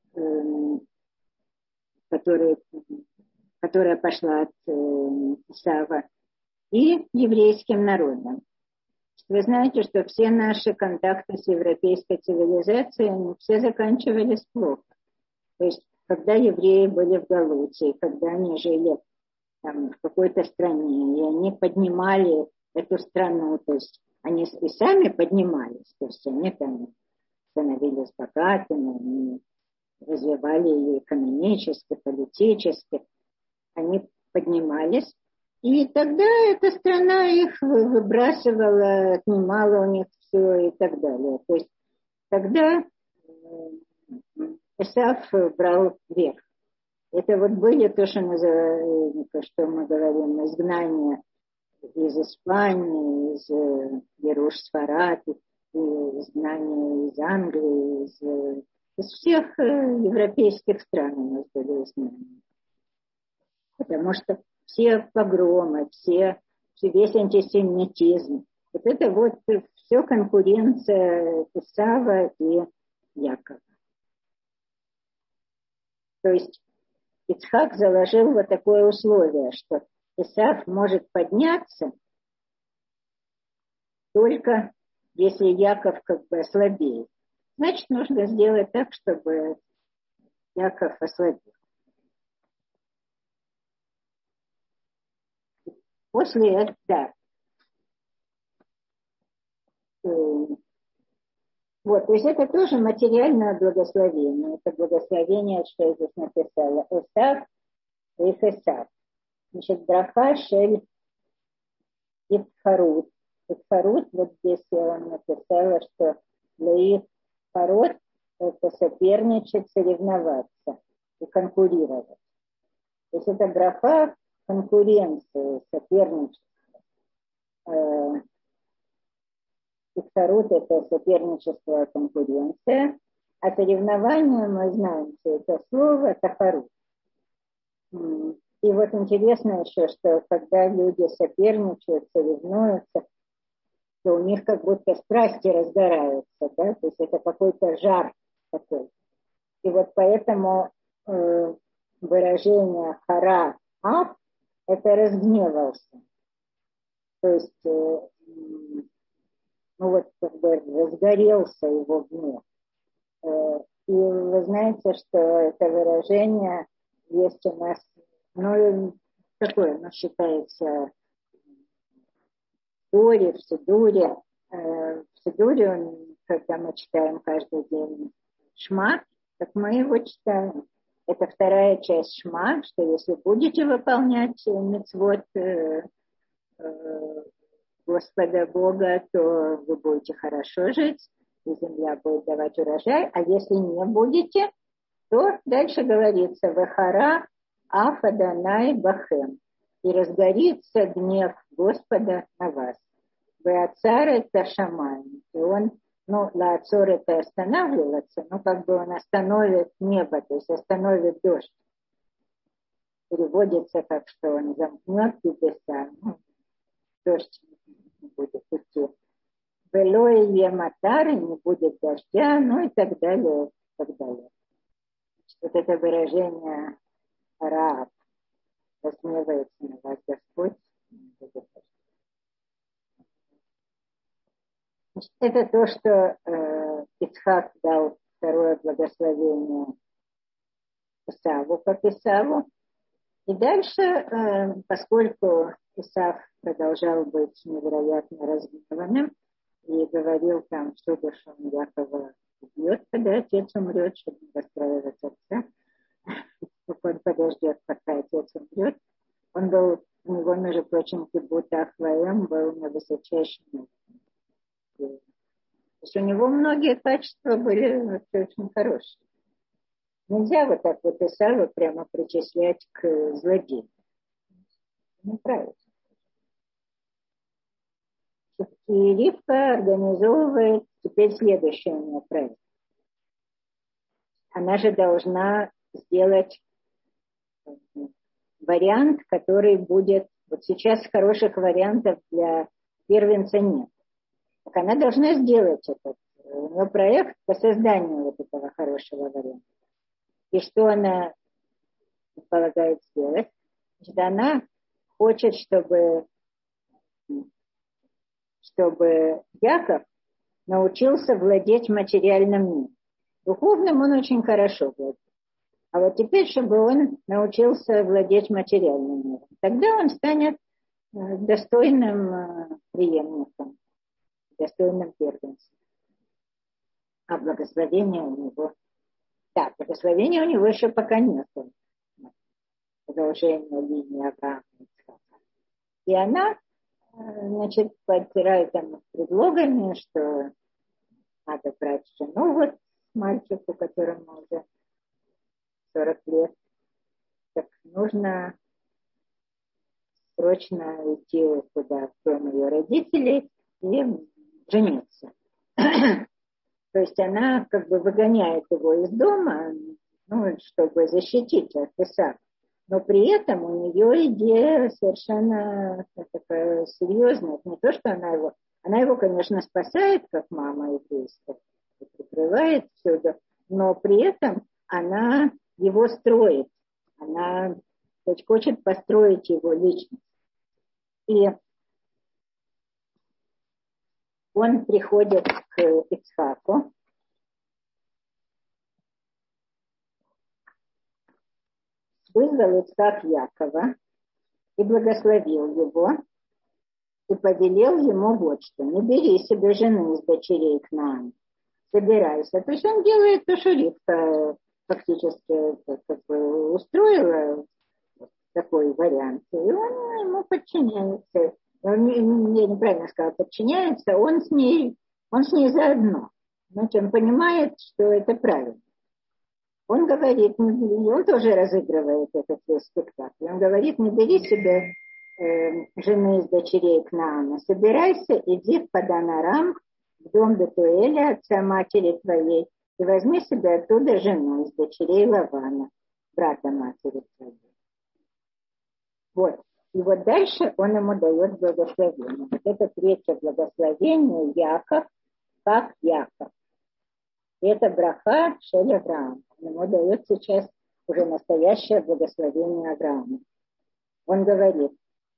пошла от Исава, и еврейским народом. Вы знаете, что все наши контакты с европейской цивилизацией, они все заканчивались плохо. То есть, когда евреи были в Галуции, когда они жили там, в какой-то стране, и они поднимали эту страну, то есть они и сами поднимались, то есть они там становились богатыми, они развивали ее экономически, политически, они поднимались, и тогда эта страна их выбрасывала, отнимала у них все и так далее. То есть тогда Исав брал верх. Это вот были то, что мы говорим, изгнание из Испании, из Еруш-Сфарад, изгнание из Англии, из всех европейских стран у нас были изгнания. Потому что все погромы, весь антисемитизм, вот это вот все конкуренция Исава и Якова. То есть Ицхак заложил вот такое условие, что Исав может подняться только если Яков как бы ослабеет. Значит, нужно сделать так, чтобы Яков ослабел. После этого, да. Вот, то есть это тоже материальное благословение. Это благословение, что я здесь написала. Исав и Исав. Значит, браха шель итхарут. Итхарут, вот здесь я вам написала, что для итхарут это соперничать, соревноваться и конкурировать. То есть это браха конкуренции, соперничества. Итхарут это соперничество, конкуренция. А соревнование, мы знаем, что это слово тахарут. И вот интересно еще, что когда люди соперничают, соревнуются, то у них как будто страсти разгораются, да, то есть это какой-то жар такой. И вот поэтому выражение хара аф это разгневался. То есть, ну вот как бы разгорелся его гнев. И вы знаете, что это выражение есть у нас, ну, такое, оно считается в Сидуре. В Сидуре, когда мы читаем каждый день Шма, так мы его читаем. Это вторая часть Шма, что если будете выполнять мицвот Господа Бога, то вы будете хорошо жить, и земля будет давать урожай, а если не будете, то дальше говорится «Вахара аф Адонай бахем», и разгорится гнев Господа на вас. «Веацар это шамай», и он, лаацор это останавливаться, как бы он остановит небо, то есть остановит дождь. Переводится как, что он замкнет небеса, дождь не будет идти. Велое ематары, не будет дождя, и так далее, и так далее. Вот это выражение Раав, разгневается на вас Господь. Значит, это то, что Ицхак дал второе благословение Исаву, как Исаву. И дальше, поскольку Исав продолжал быть невероятно разгневанным и говорил там, что душу Якова убьет, когда отец умрет, чтобы не расстраивать отца, он подождет, пока отец умрет. У него, между прочим, кибут Ахваэм был на высочайшем уровне. То есть у него многие качества были очень хорошие. Нельзя вот так вот Исава прямо причислять к злодею. Неправильно. И Ривка организовывает теперь следующее мероприятие. Она же должна сделать вариант, который будет... Вот сейчас хороших вариантов для первенца нет. Так она должна сделать это. У нее проект по созданию вот этого хорошего варианта. И что она предполагает сделать? Значит, она хочет, чтобы Яков научился владеть материальным миром. Духовным он очень хорошо владеет. А вот теперь, чтобы он научился владеть материальным миром, тогда он станет достойным преемником, достойным первенцем. А благословения у него... Да, благословения у него еще пока нет. Продолжение линии Авраама. И она, значит, подпирает там предлогами, что надо брать жену вот мальчику, которому уже 40 лет. Так нужно срочно идти туда, в дом ее родителей, и жениться. То есть она как бы выгоняет его из дома, чтобы защитить от Исаака. Но при этом у нее идея совершенно такая серьезная. Это не то, что она его, конечно, спасает, как мама еврейская, прикрывает всюду, но при этом она его строит. Она хочет построить его личность. И он приходит к Ицхаку. Вызвал Ицхак Якова и благословил его, и повелел ему вот что: не бери себе жены из дочерей Кнаана, собирайся. То есть он делает то, что Ривка фактически как бы устроила, такой вариант. И он ему подчиняется. Он, я неправильно сказала, подчиняется, он с ней заодно. Значит, он понимает, что это правильно. Он говорит, он тоже разыгрывает этот весь спектакль. Он говорит, не бери себе жены из дочерей Кнаана, собирайся, иди в Падан-Арам, в дом Бетуэля, отца матери твоей, и возьми себе оттуда жену из дочерей Лавана, брата матери твоей. Вот. И вот дальше он ему дает благословение. Вот это третье благословение Яков, как Яков. И это браха Шель Авраам. Ему дает сейчас уже настоящее благословение Авраама. Он говорит,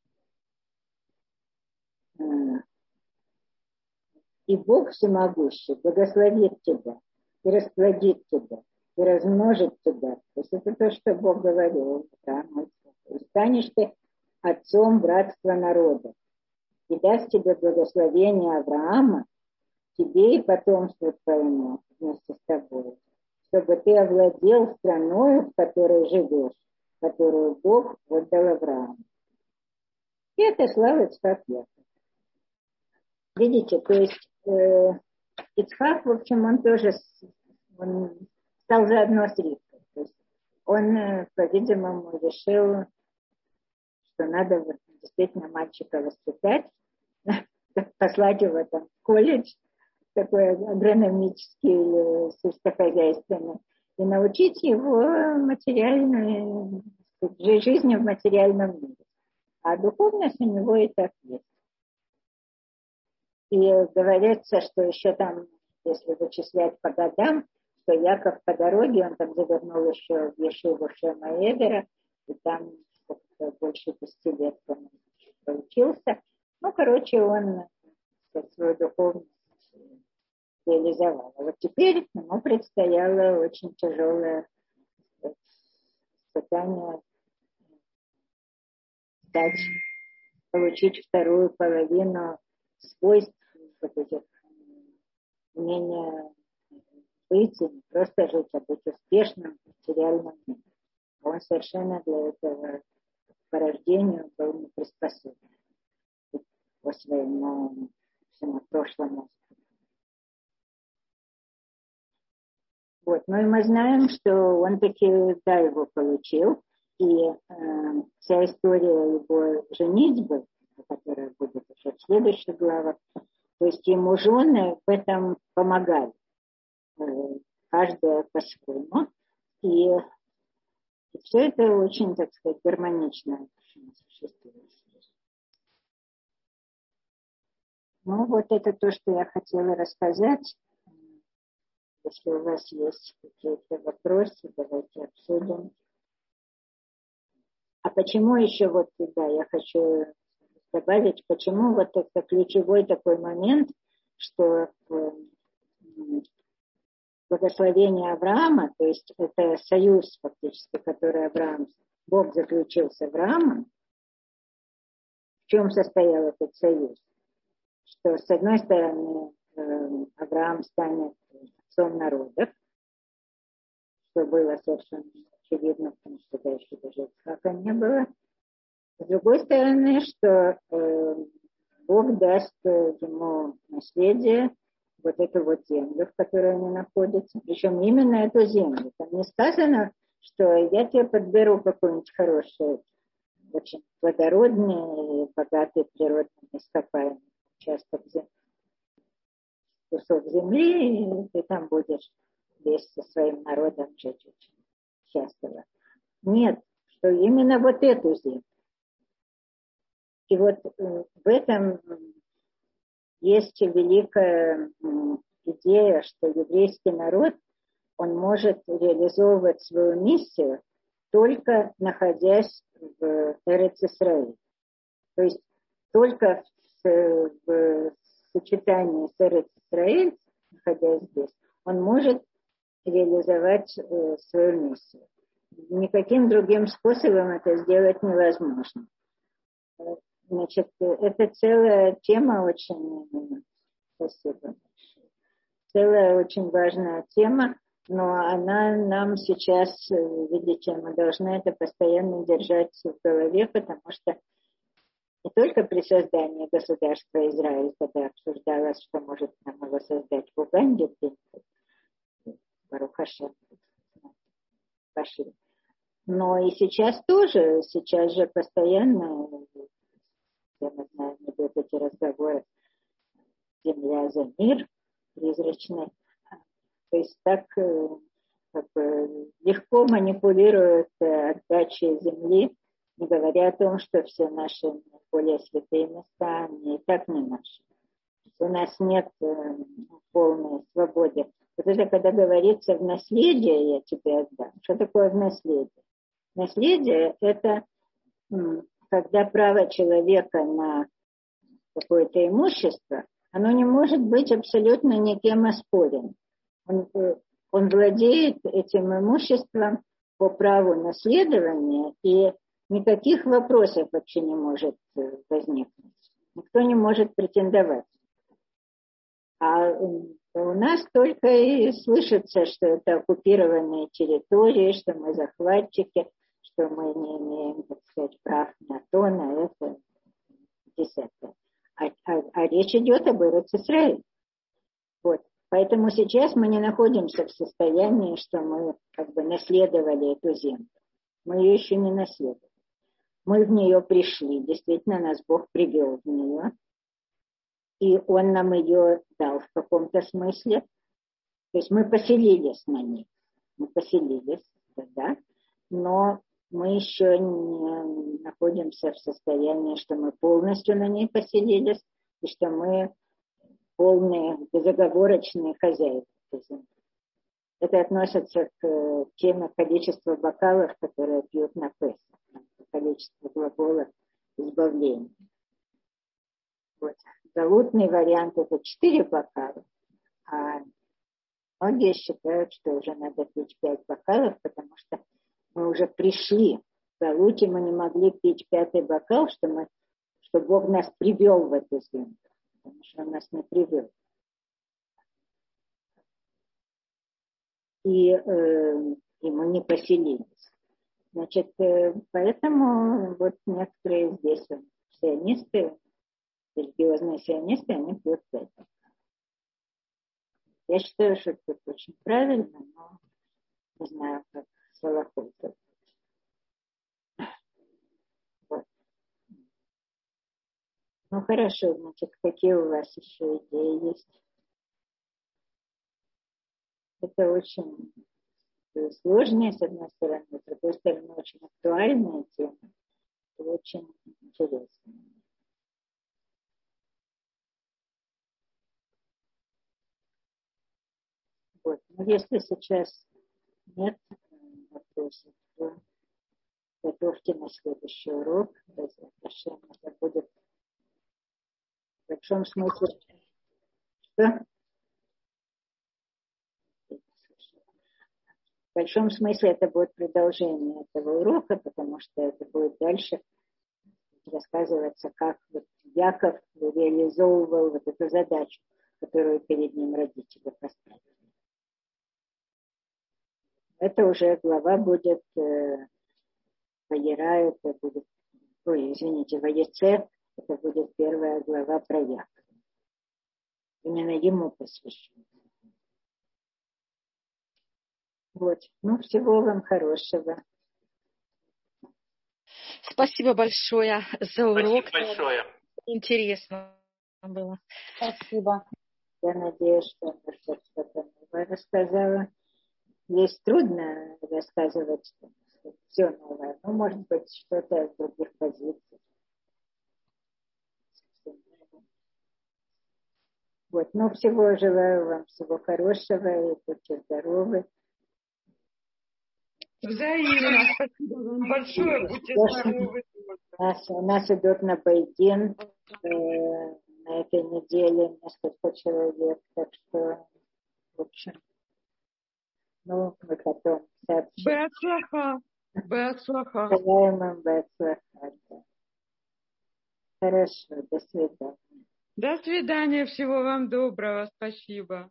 и Бог всемогущий благословит тебя, и расплодит тебя, и размножит тебя. То есть это то, что Бог говорил. И станешь ты отцом братства народа, и даст тебе благословение Авраама, тебе и потомству твоему вместе с тобой, чтобы ты овладел страною, в которой живешь, которую Бог отдал Аврааму. И это слава Ицхак Яков. Видите, то есть Ицхак, в общем, он тоже стал заодно с Ривкой. То есть он, по-видимому, решил, что надо действительно мальчика воспитать, послать его там в колледж, такой агрономический или сельскохозяйственный, и научить его материальной жизни в материальном мире. А духовность у него и так есть. И говорится, что еще там, если вычислять по годам, что Яков по дороге, он там завернул еще в Ешиву Шема Эвера, и там больше 10 лет он учился. Ну, короче, он свою духовность реализовал. А вот теперь ему предстояло очень тяжелое испытание получить вторую половину свойств вот этих умения быть и не просто жить, а быть успешным в материальном мире. Он совершенно для этого по рождению был не приспособлен по своему всему прошлому. Вот. Ну и мы знаем, что он таки, да, его получил. И вся история его женитьбы, которая будет уже в следующих главах, то есть ему жены в этом помогали. Каждая по-своему. И все это очень, так сказать, гармонично существует. Ну, вот это то, что я хотела рассказать. Если у вас есть какие-то вопросы, давайте обсудим. А почему еще вот, да, я хочу добавить, почему вот это ключевой такой момент, что благословение Авраама, то есть это союз фактически, который Бог заключил с Авраамом. В чем состоял этот союз? Что с одной стороны Авраам станет отцом народов, что было совершенно очевидно, потому что дальше даже Ицхака не было. С другой стороны, что Бог даст ему наследие, вот эту вот землю, в которой они находятся, причем именно эту землю. Там не сказано, что я тебе подберу какой-нибудь хороший, очень плодородный и богатый природными ископаемыми участок земли, кусок земли, и ты там будешь весь со своим народом жить очень счастливо. Нет, что именно вот эту землю. И вот в этом есть великая идея, что еврейский народ, он может реализовывать свою миссию, только находясь в Эрец-Исраэль. То есть только в сочетании с Эрец-Исраэль, находясь здесь, он может реализовать свою миссию. Никаким другим способом это сделать невозможно. Значит, это целая тема очень, спасибо, целая очень важная тема, Но она нам сейчас, видите, мы должны это постоянно держать в голове, потому что не только при создании государства Израиль, когда обсуждалось, что может нам его создать в Уганде, Барух Хашем, но и сейчас тоже, сейчас же постоянно, я не знаю, идут эти разговоры, земля за мир призрачный. То есть так как бы, легко манипулируют отдачей земли, не говоря о том, что все наши более святые места, они и так не наши. У нас нет полной свободы. Вот это когда говорится в наследие я тебе отдам. Что такое в наследие? Наследие – это когда право человека на какое-то имущество, оно не может быть абсолютно никем оспорено. Он владеет этим имуществом по праву наследования, и никаких вопросов вообще не может возникнуть. Никто не может претендовать. А у нас только и слышится, что это оккупированные территории, что мы захватчики, что мы не имеем, так сказать, прав на то, на это, десятое. А речь идет об Эрец-Исраиле. Вот. Поэтому сейчас мы не находимся в состоянии, что мы как бы наследовали эту землю. Мы ее еще не наследовали. Мы в нее пришли, действительно, нас Бог привел в нее. И Он нам ее дал в каком-то смысле. То есть мы поселились на ней. Мы поселились, да, но мы еще не находимся в состоянии, что мы полностью на ней поселились, и что мы полные, безоговорочные хозяева этой земли. Это относится к теме количества бокалов, которые пьют на Песах, количество глаголов избавления. Вот. Галутный вариант – это 4 бокала, а многие считают, что уже надо пить 5 бокалов, потому что мы уже пришли. В Галуте мы не могли пить 5-й бокал, что Бог нас привел в эту землю, потому что Он нас не привел. И мы не поселились. Значит, поэтому вот некоторые здесь сионисты, религиозные сионисты, они пьют 5 бокалов. Я считаю, что это очень правильно, но не знаю, как Солохов. Вот. Ну хорошо, значит, какие у вас еще идеи есть? Это очень сложная, с одной стороны, с другой стороны, очень актуальная тема. Это очень интересно. Вот. Но если сейчас нет вопросов, то готовьте на следующий урок. Это будет в большом смысле. Что? В большом смысле это будет продолжение этого урока, потому что это будет дальше рассказываться, как вот Яков реализовывал вот эту задачу, которую перед ним родители поставили. Это уже глава будет Ваера, это будет, Ваеце, это будет первая глава про Якова. Именно ему посвящена. Вот. Ну, всего вам хорошего. Спасибо большое за урок. Спасибо большое. Интересно было. Спасибо. Я надеюсь, что я что-то новое рассказала. Здесь трудно рассказывать все новое. Ну, может быть, что-то с других позиций. Вот. Ну, всего желаю вам всего хорошего и будьте здоровы. Взаимно. Спасибо вам большое. Будьте здоровы. У нас идет на Байдин на этой неделе несколько человек, так что, в общем, ну, мы потом сообщим. Беацлаха. Беацлаха. Желаем им беацлаха. Хорошо, до свидания. До свидания. Всего вам доброго. Спасибо.